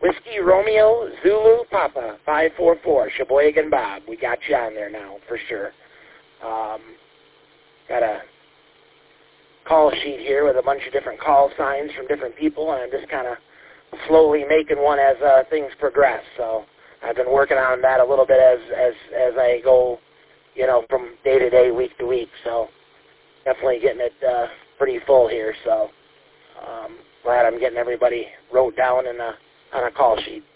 Whiskey Romeo Zulu Papa 544, Sheboygan Bob. We got you on there now for sure. Got a call sheet here with a bunch of different call signs from different people, and I'm just kind of slowly making one as things progress. So I've been working on that a little bit as I go, you know, from day to day, week to week. So definitely getting it pretty full here. So glad I'm getting everybody wrote down on a call sheet.